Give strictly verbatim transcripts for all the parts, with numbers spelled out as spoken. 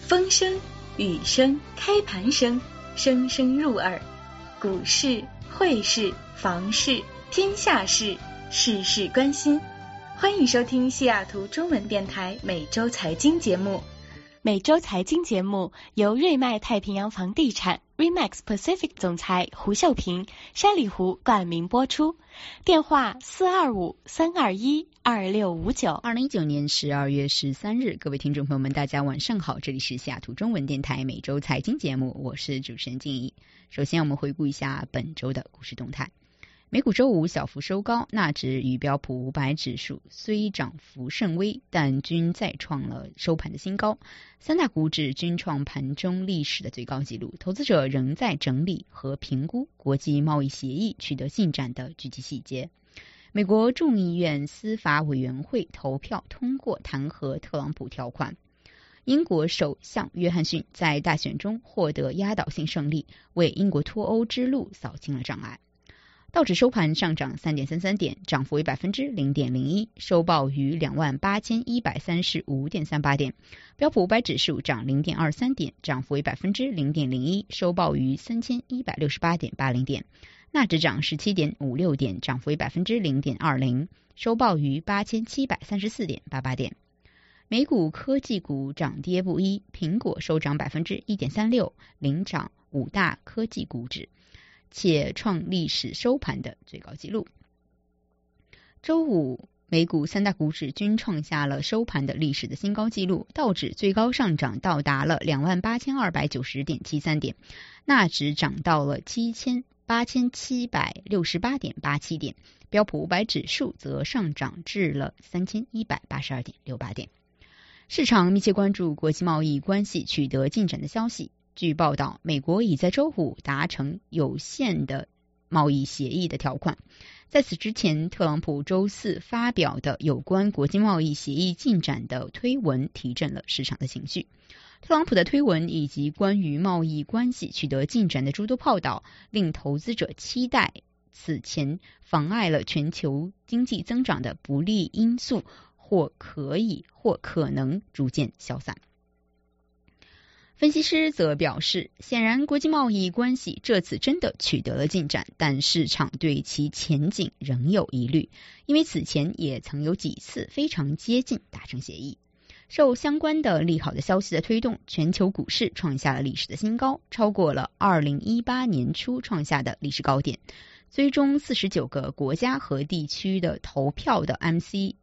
风声、雨声、开盘声，声声入耳。股市、汇市、房市，天下事，事事关心。欢迎收听西雅图中文电台每周财经节目。每周财经节目由瑞麦太平洋房地产 Remax Pacific 总裁胡秀平、山里湖冠名播出。电话四二五三二一二六五九。 二零一九年十二月十三日，各位听众朋友们，大家晚上好，这里是西雅图中文电台每周财经节目，我是主持人静怡。首先我们回顾一下本周的股市动态。美股周五小幅收高，纳指与标普五百指数虽涨幅甚微，但均再创了收盘的新高。三大股指均创盘中历史的最高纪录，投资者仍在整理和评估国际贸易协议取得进展的具体细节。美国众议院司法委员会投票通过弹劾特朗普条款。英国首相约翰逊在大选中获得压倒性胜利，为英国脱欧之路扫清了障碍。道指收盘上涨 三点三三 点，涨幅为 百分之零点零一， 收报于 两万八千一百三十五点三八 点。标普五百指数涨 零点二三 点，涨幅为 百分之零点零一， 收报于 三千一百六十八点八零 点。纳指涨 十七点五六 点，涨幅为 百分之零点二零， 收报于 八千七百三十四点八八 点。美股科技股涨跌不一，苹果收涨 百分之一点三六， 领涨五大科技股指，且创历史收盘的最高纪录。周五美股三大股指均创下了收盘的历史的新高纪录，道指最高上涨到达了 两万八千二百九十点七三 点，纳指涨到了八千七百六十八点八七点，标普五百指数则上涨至了三千一百八十二点六八点。市场密切关注国际贸易关系取得进展的消息。据报道，美国已在周五达成有限的贸易协议的条款。在此之前，特朗普周四发表的有关国际贸易协议进展的推文提振了市场的情绪。特朗普的推文以及关于贸易关系取得进展的诸多报道，令投资者期待此前妨碍了全球经济增长的不利因素或可以或可能逐渐消散。分析师则表示，显然国际贸易关系这次真的取得了进展，但市场对其前景仍有疑虑，因为此前也曾有几次非常接近达成协议。受相关的利好的消息的推动，全球股市创下了历史的新高，超过了二零一八年初创下的历史高点。最终四十九个国家和地区的投票的 M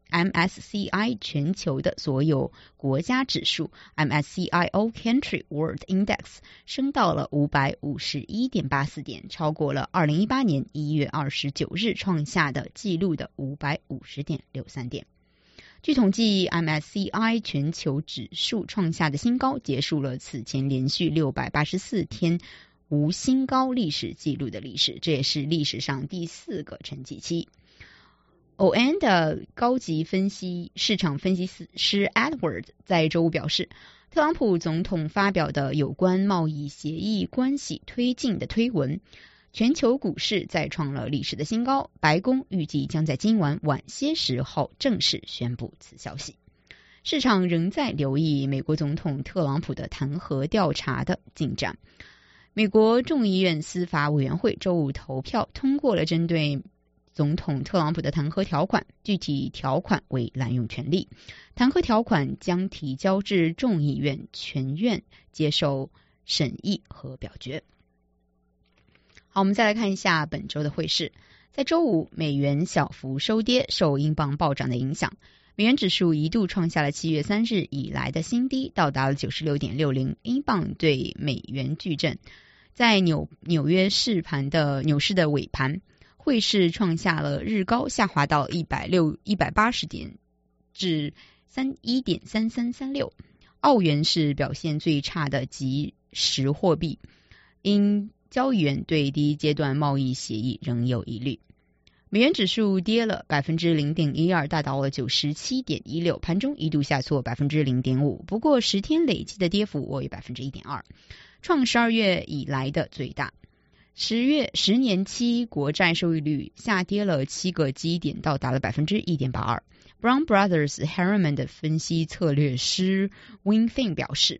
S C I 全球的所有国家指数 M S C I All Country World Index 升到了 五百五十一点八四 点，超过了二零一八年一月二十九日创下的纪录的 五百五十点六三 点。据统计 M S C I 全球指数创下的新高，结束了此前连续六百八十四天无新高历史记录的历史，这也是历史上第四个沉寂期。O N 的高级分析市场分析师 Edward 在周五表示，特朗普总统发表的有关贸易协议关系推进的推文，全球股市再创了历史的新高，白宫预计将在今晚晚些时候正式宣布此消息。市场仍在留意美国总统特朗普的弹劾调查的进展。美国众议院司法委员会周五投票通过了针对总统特朗普的弹劾条款，具体条款为滥用权力。弹劾条款将提交至众议院全院接受审议和表决。好，我们再来看一下本周的汇市。在周五，美元小幅收跌，受英镑暴涨的影响。美元指数一度创下了七月三日以来的新低，到达了 九十六点六零， 英镑对美元巨振。在纽纽约市盘的纽市的尾盘，汇市创下了日高，下滑到一百八十点至 一点三三三六。澳元是表现最差的即时货币，因交易员对第一阶段贸易协议仍有疑虑。美元指数跌了 百分之零点一二， 达到了 九十七点一六， 盘中一度下挫 百分之零点五， 不过十天累计的跌幅为 百分之一点二， 创十二月以来的最大。十月十年期国债收益率下跌了七个基点，到达了 百分之一点八二。 Brown Brothers Harriman 的分析策略师 Win Feng 表示，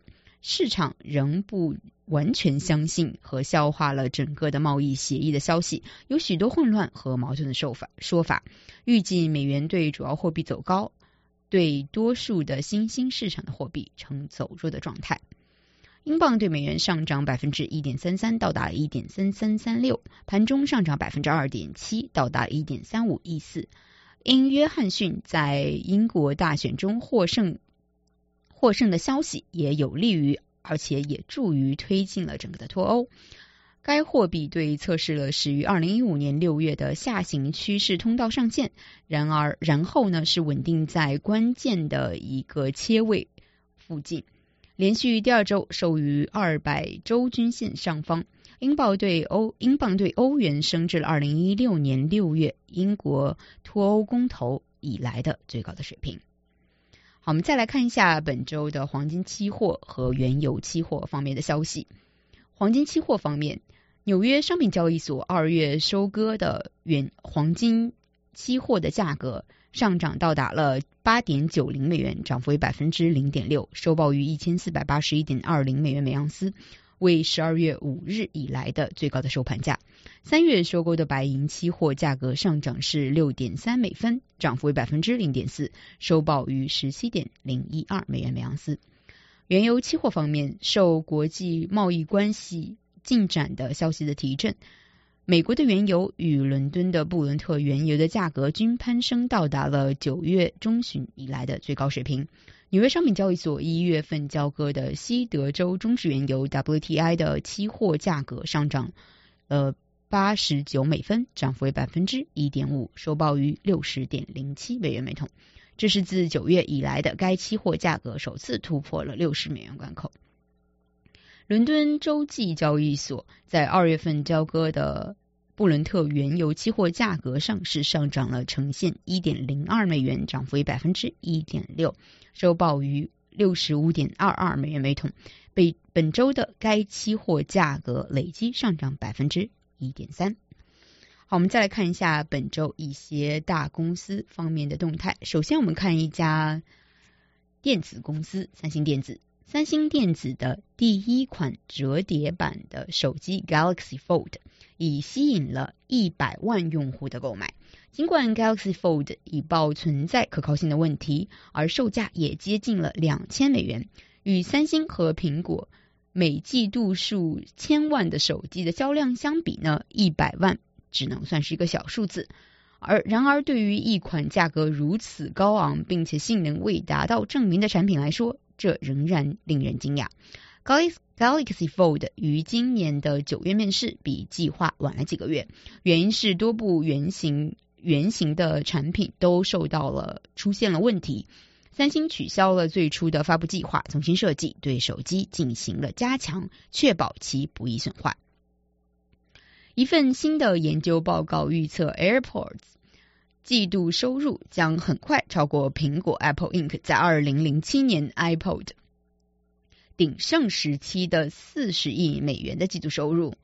市场仍不完全相信和消化了整个的贸易协议的消息，有许多混乱和矛盾的说法。说法预计美元对主要货币走高，对多数的新兴市场的货币呈走弱的状态。英镑对美元上涨 百分之一点三三， 到达 一点三三三六， 盘中上涨 百分之二点七， 到达 一点三五一四。因约翰逊在英国大选中获胜获胜的消息也有利于，而且也助于推进了整个的脱欧。该货币对测试了始于二零一五年六月的下行趋势通道上限，然而然后呢是稳定在关键的一个切位附近，连续第二周收于二百周均线上方。英镑对欧英镑对欧元升至了二零一六年六月英国脱欧公投以来的最高的水平。好，我们再来看一下本周的黄金期货和原油期货方面的消息。黄金期货方面，纽约商品交易所二月收割的原黄金期货的价格上涨到达了 八点九零美元，涨幅为 百分之零点六， 收报于 一千四百八十一点二零美元每盎司，为十二月五日以来的最高的收盘价。三月收购的白银期货价格上涨是 六点三美分，涨幅为 百分之零点四， 收报于 十七点零一二美元每盎司。原油期货方面，受国际贸易关系进展的消息的提振，美国的原油与伦敦的布伦特原油的价格均攀升到达了九月中旬以来的最高水平。纽约商品交易所一月份交割的西德州中质原油 W T I 的期货价格上涨呃八十九美分，涨幅为 百分之一点五， 收报于 六十点零七美元每桶。这是自九月以来的该期货价格首次突破了六十美元关口。伦敦洲际交易所在二月份交割的布伦特原油期货价格上市上涨了，呈现 一点零二美元，涨幅为 百分之一点六， 收报于 六十五点二二美元每桶。被本周的该期货价格累计上涨 百分之一点三。好，我们再来看一下本周一些大公司方面的动态。首先我们看一家电子公司，三星电子。三星电子的第一款折叠版的手机 Galaxy Fold 已吸引了一百万用户的购买。尽管 Galaxy Fold 已报存在可靠性的问题，而售价也接近了两千美元，与三星和苹果每季度数千万的手机的销量相比呢，一百万只能算是一个小数字。而然而对于一款价格如此高昂并且性能未达到证明的产品来说，这仍然令人惊讶。Galaxy Fold 于今年的九月面世，比计划晚了几个月，原因是多部原型原型的产品都受到了出现了问题。三星取消了最初的发布计划，重新设计，对手机进行了加强，确保其不易损坏。一份新的研究报告预测 AirPods 季度收入将很快超过苹果 Apple Incorporated 在二零零七年 iPod 鼎盛时期的四十亿美元的季度收入。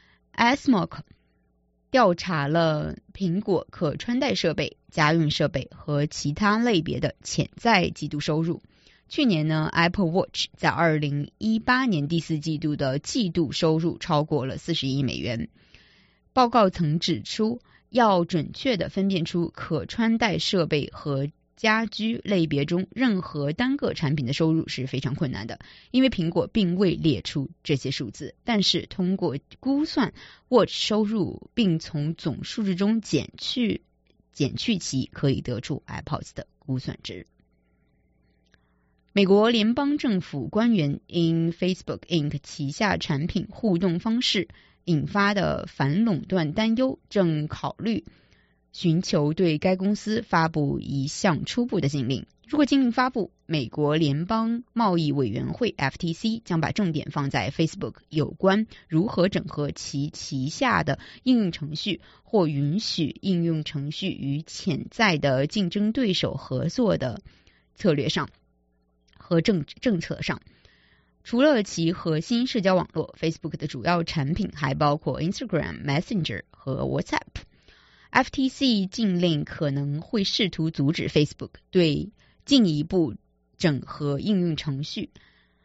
A S M O C 调查了苹果可穿戴设备、家用设备和其他类别的潜在季度收入。去年呢 Apple Watch 在二零一八年第四季度的季度收入超过了四十亿美元。报告曾指出，要准确地分辨出可穿戴设备和家居类别中任何单个产品的收入是非常困难的，因为苹果并未列出这些数字。但是通过估算 Watch 收入并从总数字中减去减去其，可以得出 AirPods 的估算值。美国联邦政府官员因 Facebook Incorporated 旗下产品互动方式引发的反垄断担忧，正考虑寻求对该公司发布一项初步的禁令。如果禁令发布，美国联邦贸易委员会 F T C 将把重点放在 Facebook 有关如何整合其旗下的应用程序，或允许应用程序与潜在的竞争对手合作的策略上和政政策上。除了其核心社交网络 Facebook 的主要产品还包括 Instagram、Messenger 和 WhatsApp。F T C 禁令可能会试图阻止 Facebook 对进一步整合应用程序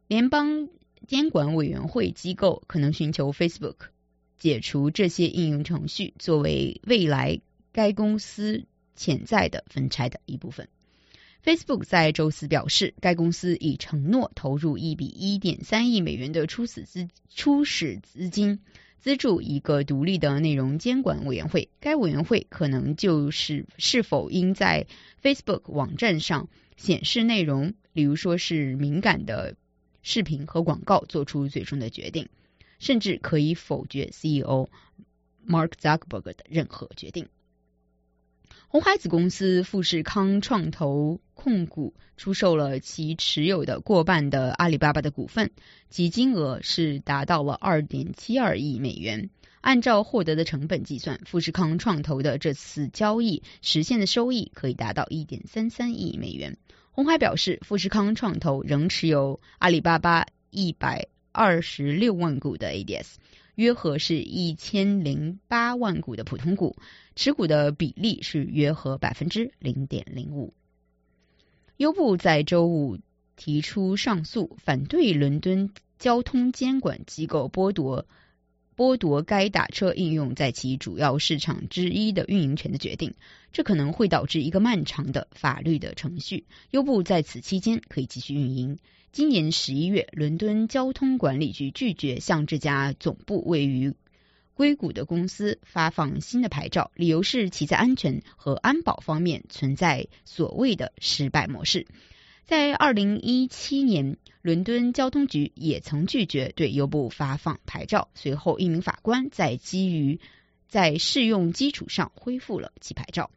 联邦监管委员会机构可能寻求 Facebook 解除这些应用程序，作为未来该公司潜在的分拆的一部分。Facebook 在周四表示，该公司已承诺投入一笔 一点三亿美元的初始资初始资金，资助一个独立的内容监管委员会。该委员会可能就是是否应在 Facebook 网站上显示内容，例如说是敏感的视频和广告，做出最终的决定，甚至可以否决 C E O Mark Zuckerberg 的任何决定。鸿海子公司富士康创投控股出售了其持有的过半的阿里巴巴的股份，其金额是达到了 二点七二亿美元。按照获得的成本计算，富士康创投的这次交易实现的收益可以达到 一点三三亿美元。鸿海表示，富士康创投仍持有阿里巴巴一百二十六万股的 A D S， 约合是一千零八万股的普通股，持股的比例是约合 百分之零点零五。 优步在周五提出上诉，反对伦敦交通监管机构剥夺剥夺该打车应用在其主要市场之一的运营权的决定，这可能会导致一个漫长的法律的程序。优步在此期间可以继续运营。今年十一月，伦敦交通管理局拒绝向这家总部位于硅谷的公司发放新的牌照，理由是其在安全和安保方面存在所谓的失败模式。在二零一七年，伦敦交通局也曾拒绝对优步发放牌照，随后一名法官在基于在适用基础上恢复了其牌照。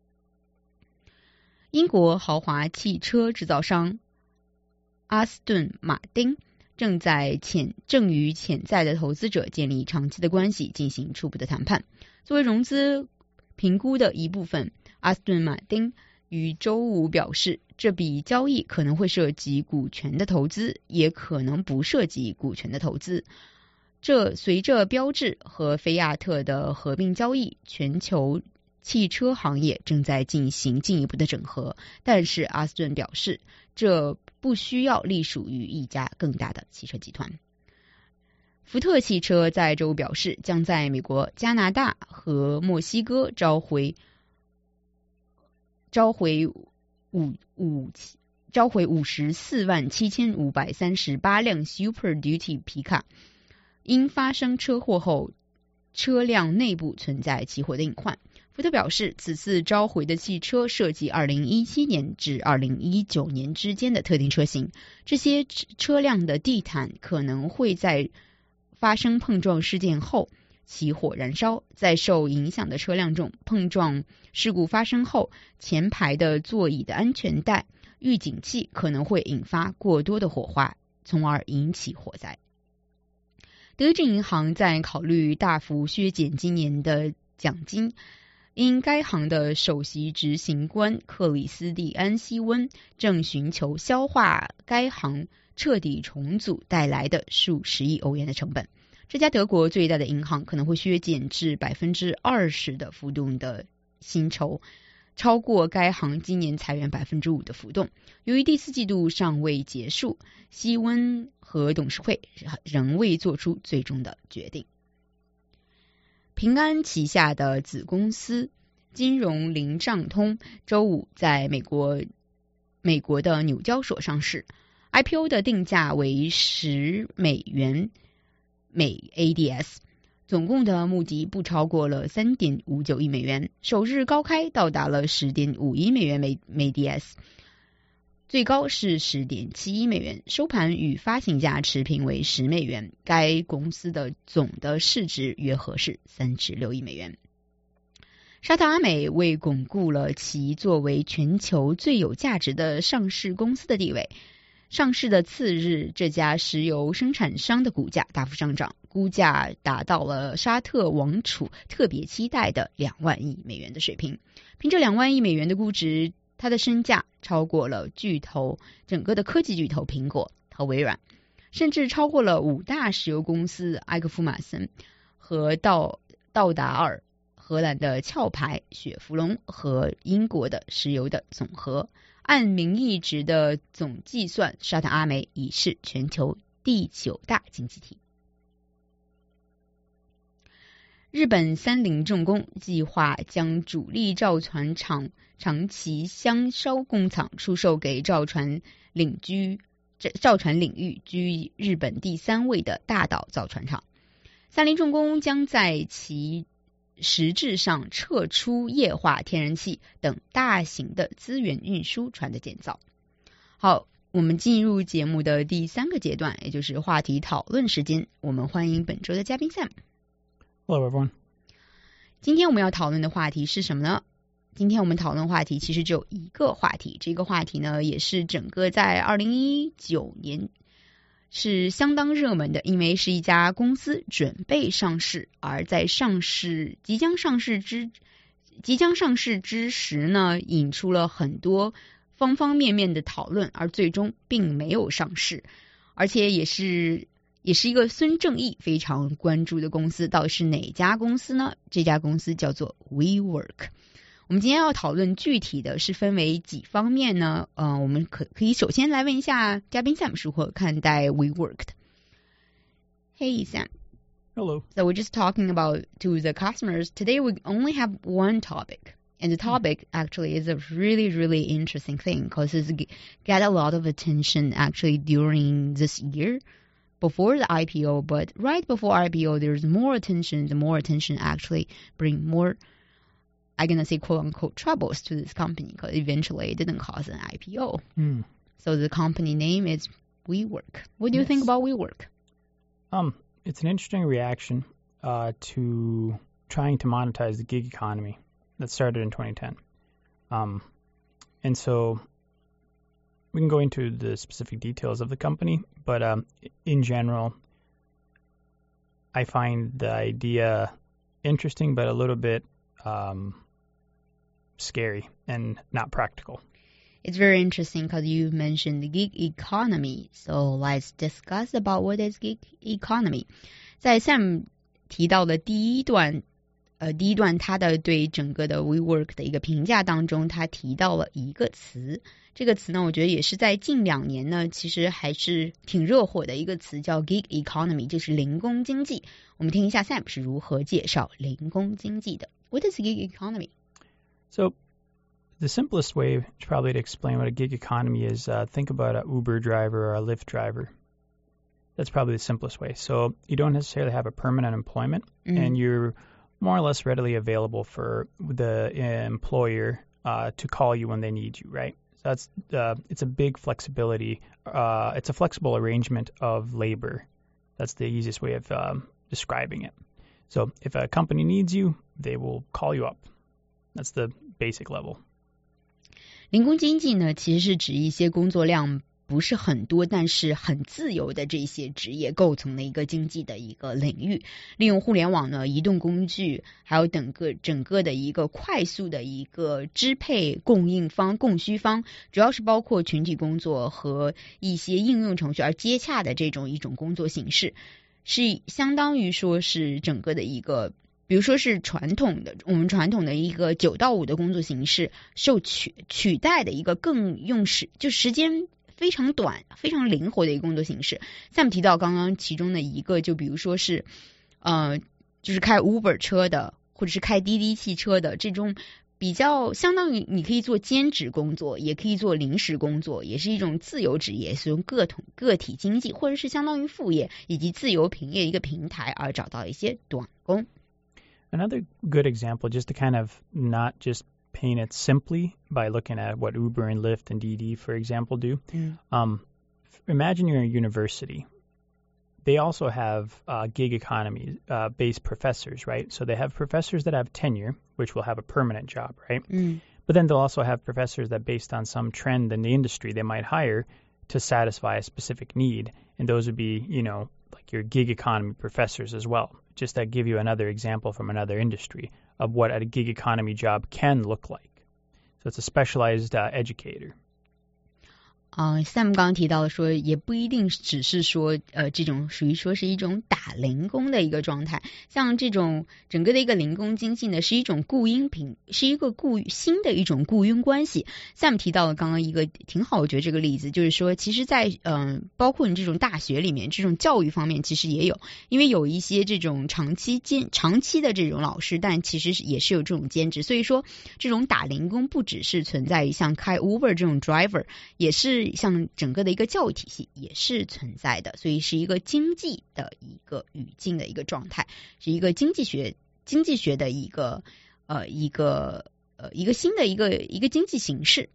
英国豪华汽车制造商阿斯顿马丁正在潜正与潜在的投资者建立长期的关系，进行初步的谈判。作为融资评估的一部分，阿斯顿马丁于周五表示，这笔交易可能会涉及股权的投资，也可能不涉及股权的投资。这随着标致和菲亚特的合并交易，全球汽车行业正在进行进一步的整合，但是阿斯顿表示，这不需要隶属于一家更大的汽车集团。福特汽车在周五表示，将在美国、加拿大和墨西哥召回召回五五召回五十四万七千五百三十八辆 Super Duty 皮卡，因发生车祸后车辆内部存在起火的隐患。福特表示，此次召回的汽车涉及二零一七年至二零一九年之间的特定车型，这些车辆的地毯可能会在发生碰撞事件后起火燃烧。在受影响的车辆中，碰撞事故发生后，前排的座椅的安全带、预警器可能会引发过多的火花，从而引起火灾。德意志银行在考虑大幅削减今年的奖金，因该行的首席执行官克里斯蒂安希温正寻求消化该行彻底重组带来的数十亿欧元的成本。这家德国最大的银行可能会削减至 百分之二十 的浮动的薪酬，超过该行今年裁员 百分之五 的浮动。由于第四季度尚未结束，希温和董事会仍未做出最终的决定。平安旗下的子公司金融零账通周五在美国美国的纽交所上市， I P O 的定价为十美元每 A D S， 总共的募集不超过了 三点五九亿美元，首日高开到达了 十点五一美元每 A D S， 最高是 十点七一美元，收盘与发行价持平为十美元。该公司的总的市值约合是三十六亿美元。沙特阿美为巩固了其作为全球最有价值的上市公司的地位，上市的次日，这家石油生产商的股价大幅上涨，估价达到了沙特王储特别期待的两万亿美元的水平。凭着两万亿美元的估值，它的身价超过了巨头整个的科技巨头苹果和微软，甚至超过了五大石油公司埃克夫马森和道道达尔、荷兰的壳牌、雪佛龙和英国的石油的总和。 按名义值的总计算，沙特阿美已是全球第九大经济体。日本三菱重工计划将主力造船厂长崎香烧工厂出售给造船领居造船领域居日本第三位的大岛造船厂。三菱重工将在其实质上撤出液化天然气等大型的资源运输船的建造。好，我们进入节目的第三个阶段，也就是话题讨论时间。我们欢迎本周的嘉宾 Sam。Hello everyone。 今天我们要讨论的话题是什么呢？今天我们讨论话题其实只有一个话题，这个话题呢也是整个在二零一九年是相当热门的，因为是一家公司准备上市，而在上市即将上市之即将上市之时呢，引出了很多方方面面的讨论，而最终并没有上市，而且也是也是一个孙正义非常关注的公司。到底是哪家公司呢？这家公司叫做 WeWork。我们今天要讨论具体的是分为几方面呢？呃，我们可可以首先来问一下嘉宾 Sam 是如何看待 WeWork 的。Hey Sam。Hello. So we're just talking about to the customers. Today we only have one topic. And the topic actually is a really, really interesting thing because it's got a lot of attention actually during this year before the I P O. But right before I P O, there's more attention. The more attention actually bring more, I'm going to say quote unquote troubles to this company because eventually it didn't cause an I P O. Mm. So the company name is WeWork. What do you yes. think about WeWork? Um, it's an interesting reaction uh, to trying to monetize the gig economy that started in twenty ten. Um, and so we can go into the specific details of the company, but um, in general, I find the idea interesting, but a little bit um, scary and not practical. It's very interesting because you mentioned the gig economy. So let's discuss about what is gig economy. 在 Sam 提到的第一段呃，第一段他的对整个的 WeWork 的一个评价当中，他提到了一个词，这个词呢，我觉得也是在近两年呢，其实还是挺热火的一个词，叫 gig economy， 就是零工经济。我们听一下 Sam 是如何介绍零工经济的。What is gig economy? So the simplest way probably to explain what a gig economy is, uh, think about an Uber driver or a Lyft driver. That's probably the simplest way. So you don't necessarily have a permanent employment, mm. and you're more or less readily available for the employer uh, to call you when they need you, right? So that's uh, it's a big flexibility. Uh, it's a flexible arrangement of labor. That's the easiest way of um, describing it. So if a company needs you, they will call you up. That's the basic level. 零工经济呢，其实是指一些工作量不是很多，但是很自由的这些职业构成了一个经济的一个领域。利用互联网呢、移动工具，还有整个整个的一个快速的一个支配供应方、供需方，主要是包括群体工作和一些应用程序而接洽的这种一种工作形式，是相当于说是整个的一个。比如说是传统的，我们传统的一个九到五的工作形式受取取代的一个更用时，就时间非常短、非常灵活的一个工作形式。Sam 提到刚刚其中的一个，就比如说是，呃，就是开 Uber 车的，或者是开滴滴汽车的这种比较，相当于你可以做兼职工作，也可以做临时工作，也是一种自由职业，是用个统个体经济，或者是相当于副业以及自由平业一个平台而找到一些短工。 Another good example, just to kind of not just paint it simply by looking at what Uber and Lyft and D D, for example, do. Mm. Um, imagine you're in a university. They also have uh, gig economy uh, based professors, right? So they have professors that have tenure, which will have a permanent job, right? Mm. But then they'll also have professors that, based on some trend in the industry, they might hire to satisfy a specific need. And those would be, you know, like your gig economy professors as well. Just to give you another example from another industry of what a gig economy job can look like. So it's a specialized uh, educator. 啊、呃、，Sam 刚刚提到说，也不一定只是说，呃，这种属于说是一种打零工的一个状态。像这种整个的一个零工经济呢，是一种雇佣品，是一个雇新的一种雇佣关系。Sam 提到了刚刚一个挺好，我觉得这个例子就是说，其实在，在嗯、呃，包括你这种大学里面，这种教育方面其实也有，因为有一些这种长期兼长期的这种老师，但其实也是有这种兼职，所以说这种打零工不只是存在于像开 Uber 这种 driver， 也是像整个的一个教育体系也是存在的，所以是一个经济的一个语境的一个状态，是一个经济学经济学的一个呃一个呃一个新的一个一个经济形式。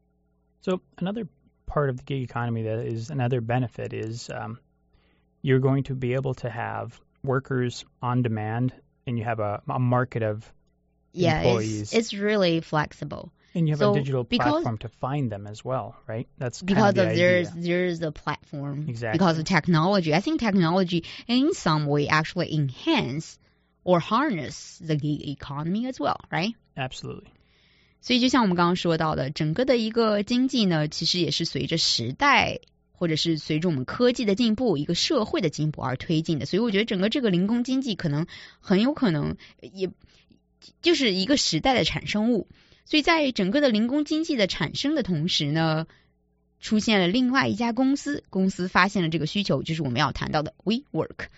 So another part of the gig economy that is another benefit is um, you're going to be able to have workers on demand, and you have a, a market of yeah, employees. It's, it's really flexible. And you have so a digital because, platform to find them as well, right? That's kind because of, the of there's idea. there's a platform. Exactly. Because of technology. I think technology in some way actually enhance or harness the gig economy as well, right? Absolutely. 所以就像我们刚刚说到的，整个的一个经济呢，其实也是随着时代或者是随着我们科技的进步，一个社会的进步而推进的。所以我觉得整个这个零工经济可能很有可能也就是一个时代的产生物。所以在整个的零工经济的产生的同时呢，出现了另外一家公司，公司发现了这个需求，就是我们要谈到的 WeWork。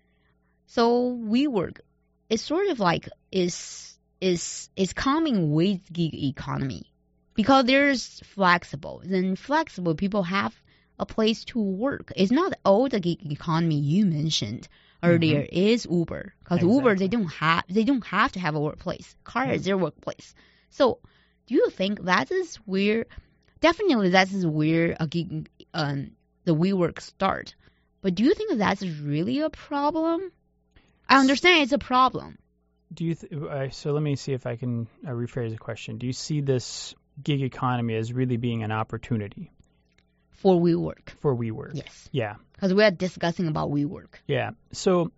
So WeWork is sort of like is is is coming with gig economy because there's flexible. Then flexible people have a place to work. It's not all the gig economy you mentioned earlier mm-hmm. is Uber, because exactly. Uber they don't have they don't have to have a workplace. Car mm-hmm. is their workplace. So do you think that is where definitely that is where a gig um the WeWork start? But do you think that's really a problem? I understand it's a problem. Do you th- uh, so let me see if I can uh, rephrase the question. Do you see this gig economy as really being an opportunity for WeWork? For WeWork. Yes. Yeah. Because we are discussing about WeWork. Yeah. So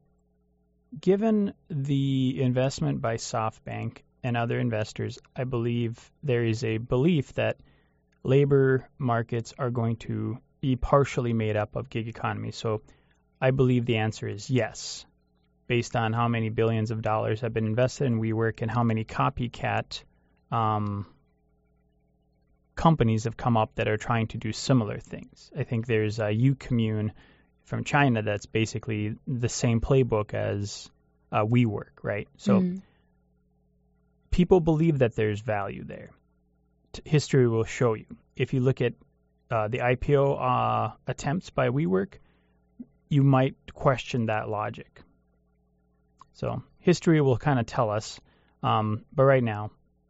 given the investment by SoftBank and other investors, I believe there is a belief that labor markets are going to be partially made up of gig economy. So I believe the answer is yes, based on how many billions of dollars have been invested in WeWork and how many copycat um, companies have come up that are trying to do similar things. I think there's a Ucommune from China that's basically the same playbook as uh, WeWork, right? So mm. people believe that there's value there. T- history will show you. If you look at uh, the I P O uh, attempts by WeWork, you might question that logic. So history will kind of tell us, um, but right now,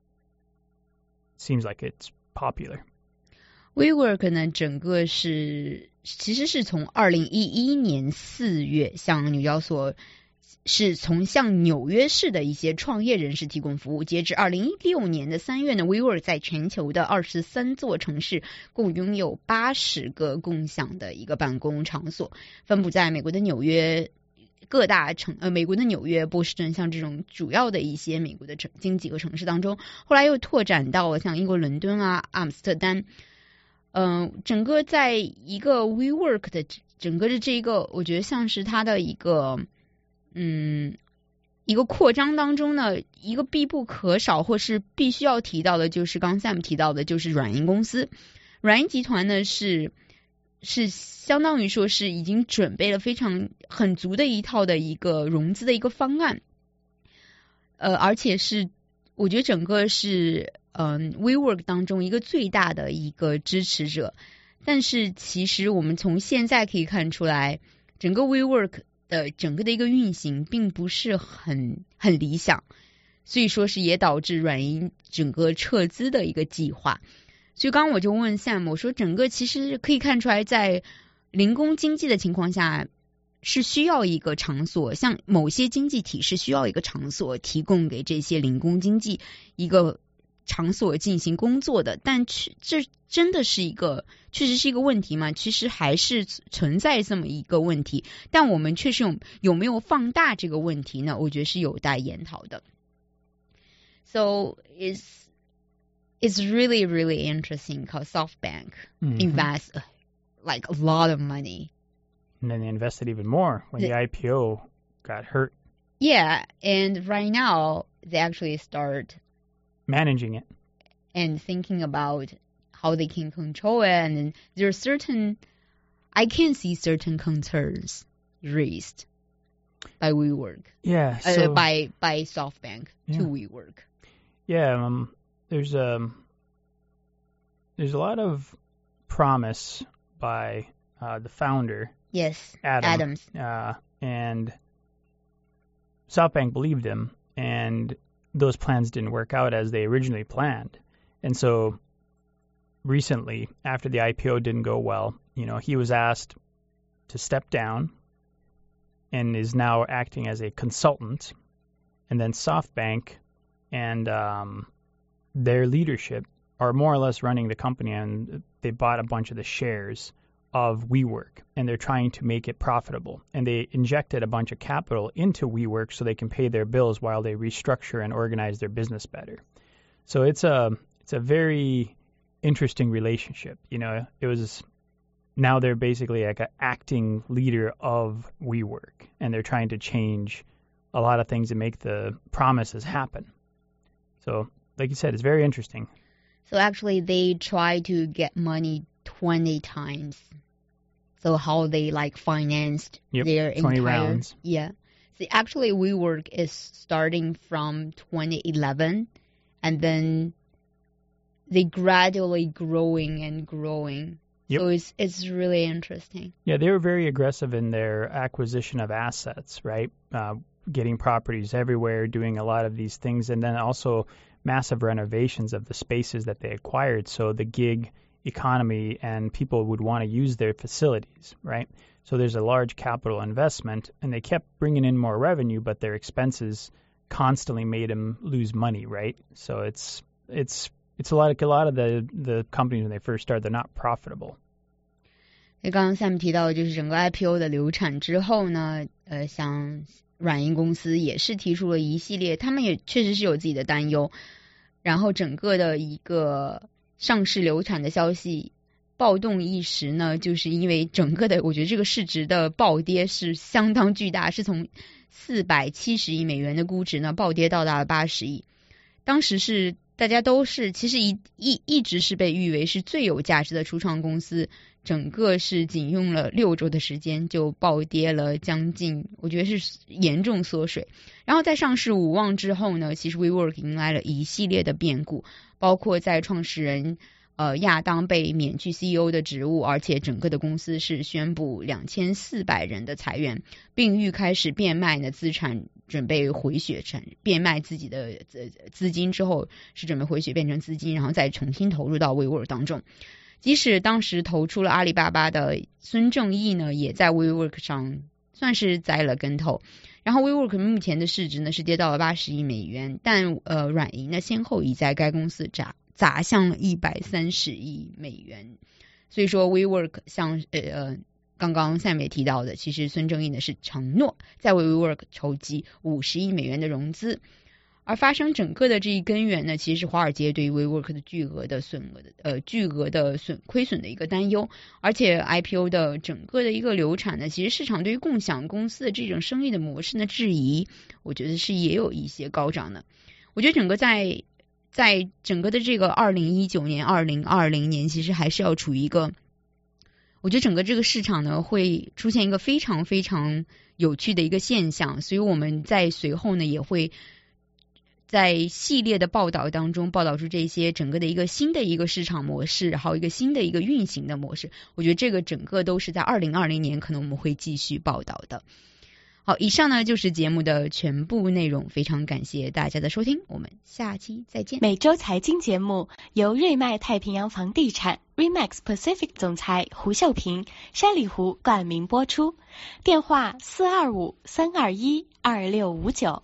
it seems like it's popular. WeWork 呢，整个是其实是从二零一一年四月向纽交所，是从向纽约市的一些创业人士提供服务。截至二零一六年的三月呢 ，WeWork 在全球的二十三座城市共拥有八十个共享的一个办公场所，分布在美国的纽约。各大城呃，美国的纽约、波士顿，像这种主要的一些美国的城经几个城市当中，后来又拓展到了像英国伦敦啊、阿姆斯特丹。嗯、呃，整个在一个 WeWork 的整个的这一个，我觉得像是它的一个嗯一个扩张当中呢，一个必不可少或是必须要提到的，就是刚 Sam 提到的，就是软银公司。软银集团呢是。是相当于说是已经准备了非常很足的一套的一个融资的一个方案，呃，而且是我觉得整个是嗯、呃、WeWork 当中一个最大的一个支持者。但是其实我们从现在可以看出来，整个 WeWork 的整个的一个运行并不是很很理想，所以说是也导致软银整个撤资的一个计划。所以刚刚我就问 Sam， 我说整个其实可以看出来，在零工经济的情况下，是需要一个场所，像某些经济体是需要一个场所提供给这些零工经济一个场所进行工作的。但这真的是一个确实是一个问题吗？其实还是存在这么一个问题，但我们确实有有没有放大这个问题呢？我觉得是有待研讨的。So is it's really, really interesting because SoftBank mm-hmm. invests uh, like a lot of money. And then they invested even more when the, the I P O got hurt. Yeah, and right now they actually start managing it and thinking about how they can control it. And there are certain, I can see certain concerns raised by WeWork. Yeah, so, uh, by by SoftBank yeah. to WeWork. Yeah, um, there's um, there's a lot of promise by uh, the founder. Yes, Adam, Adams. Uh, and SoftBank believed him, and those plans didn't work out as they originally planned. And so recently, after the I P O didn't go well, you know, he was asked to step down and is now acting as a consultant. And then SoftBank and um, their leadership are more or less running the company, and they bought a bunch of the shares of WeWork, and they're trying to make it profitable. And they injected a bunch of capital into WeWork so they can pay their bills while they restructure and organize their business better. So it's a it's a very interesting relationship. You know, it was now they're basically like an acting leader of WeWork, and they're trying to change a lot of things and make the promises happen. So, like you said, it's very interesting. So actually, they try to get money twenty times. So how they like financed yep, their twenty entire rounds. Yeah. See, actually, WeWork is starting from twenty eleven, and then they gradually growing and growing. Yep. So it's it's really interesting. Yeah, they were very aggressive in their acquisition of assets, right? Uh, getting properties everywhere, doing a lot of these things, and then also massive renovations of the spaces that they acquired. So the gig economy and people would want to use their facilities, right? So there's a large capital investment, and they kept bringing in more revenue, but their expenses constantly made them lose money, right? So it's it's it's a lot of, a lot of the the companies when they first start, they're not profitable. 刚刚 Sam 提到，就是整个 I P O 的流产之后呢，呃，像软银公司也是提出了一系列，他们也确实是有自己的担忧，然后整个的一个上市流产的消息暴动一时呢，就是因为整个的我觉得这个市值的暴跌是相当巨大，是从四百七十亿美元的估值呢暴跌到达了八十亿。当时是大家都是其实一一一直是被誉为是最有价值的初创公司，整个是仅用了六周的时间就暴跌了将近，我觉得是严重缩水。然后在上市无望之后呢，其实 WeWork 迎来了一系列的变故，包括在创始人呃亚当被免去 C E O 的职务，而且整个的公司是宣布两千四百人的裁员，并欲开始变卖呢资产，准备回血成变卖自己的资资金之后是准备回血变成资金，然后再重新投入到 WeWork 当中。即使当时投出了阿里巴巴的孙正义呢，也在 WeWork 上算是栽了跟头。然后 WeWork 目前的市值呢是跌到了八十亿美元，但呃软银呢先后已在该公司砸砸向了一百三十亿美元。所以说 WeWork 像呃呃刚刚 Sam 也提到的，其实孙正义呢是承诺在为 WeWork 筹集五十亿美元的融资。而发生整个的这一根源呢，其实是华尔街对于 WeWork 的巨额的损额的呃巨额的损亏损的一个担忧，而且 I P O 的整个的一个流产呢，其实市场对于共享公司的这种生意的模式的质疑，我觉得是也有一些高涨的。我觉得整个在在整个的这个二零一九年、二零二零年，其实还是要处于一个，我觉得整个这个市场呢会出现一个非常非常有趣的一个现象，所以我们在随后呢也会在系列的报道当中报道出这些整个的一个新的一个市场模式，还有一个新的一个运行的模式。我觉得这个整个都是在二零二零年可能我们会继续报道的。好，以上呢就是节目的全部内容，非常感谢大家的收听，我们下期再见。 每周财经节目由瑞麦太平洋房地产 Remax Pacific 总裁胡秀平、山里湖冠名播出，电话四二五三二一二六五九。